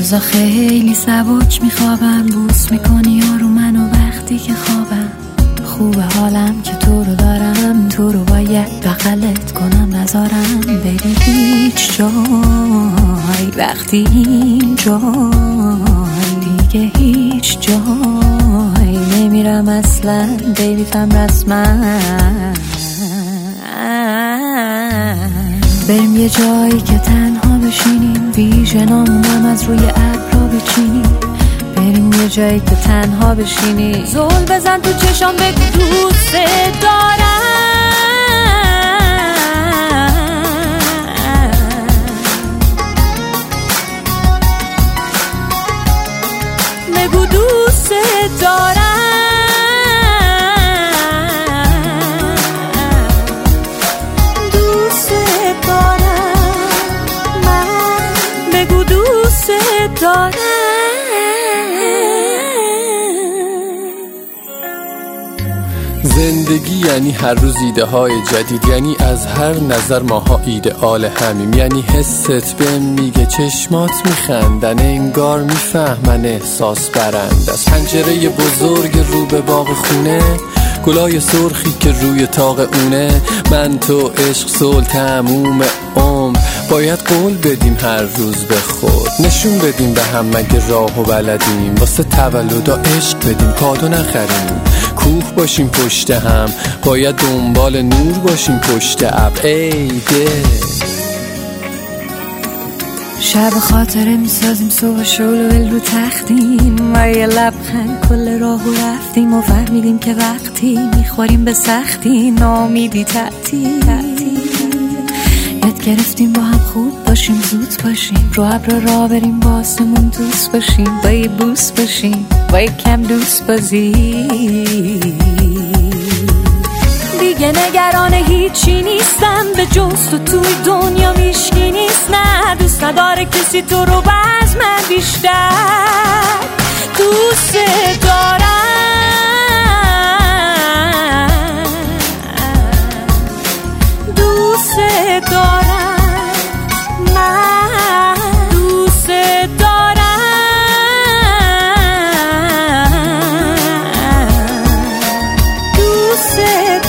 روزا خیلی سبک میخوابم، بوس میکنی یارو منو وقتی که خوابم. خوبه حالم که تو رو دارم، تو رو باید بغلت کنم نذارم بری هیچ جای. وقتی این جای دیگه هیچ جای نمیرم اصلا، بیبیتم رسما. بریم یه جایی که تنها بشینیم، ویژنامونم از روی ابرا بچینیم. بریم یه جایی که تنها بشینیم، زل بزن تو چشام بگو دوست دارم. بگو دوست دارم. زندگی یعنی هر روز ایده های جدید، یعنی از هر نظر ماها ایدئال همیم. یعنی حست بهم میگه چشمات میخندن، انگار میفهمن احساس برند. از پنجره بزرگ رو به باغ خونه، گلای سرخی که روی طاق اونه. من تو عشق صلح تموم عمر، باید قول بدیم هر روز به خود، نشون بدیم به هم مگه راهو بلدیم. واسه تولدا عشق بدیم کادو نخریم، کوه باشیم پشت هم، باید دنبال نور باشیم پشت ابر. ای ده شب خاطره میسازیم، صبح شلوول رو تختیم و یه لبخند کل راهو رفتیم و فهمیدیم که وقتی میخوریم به سختی نامیدی تعطیل. یاد گرفتیم با هم خوب باشیم، زود باشیم، رو ابر را بریم، با آسمون دوست باشیم، با یه بوس باشیم، با یه کم دوست بازی. دیگه نگران هیچی نیستم به جز تو، توی دنیا میشکی نیست. نه دوست نداره کسی تو رو باز من بیشتر دوست دارم. دوست دارم، من دوست دارم. دوست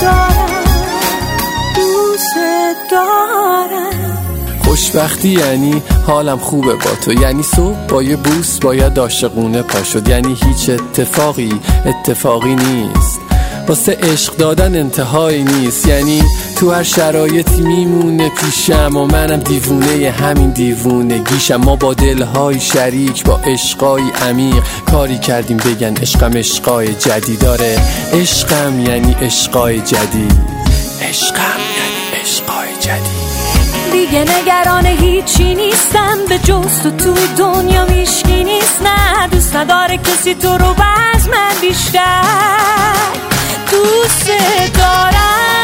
دارم. خوشبختی یعنی حالم خوبه با تو، یعنی صبح با یه بوس باید عاشقونه پا شد. یعنی هیچ اتفاقی نیست، واسه عشق دادن انتهایی نیست. یعنی تو هر شرایطی میمونه پیشم و منم دیوونه همین دیوونگیشم. ما با دلهای شریک، با عشقای عمیق کاری کردیم بگن عشقم عشقای جدید. داره عشقم یعنی عشقای جدید، عشقم یعنی عشقای جدید. دیگه نگران هیچی نیستم به جز تو، توی دنیا میشکی نیست. نه دوست نداره کسی تو رو باز من بیشتر دوست دارم.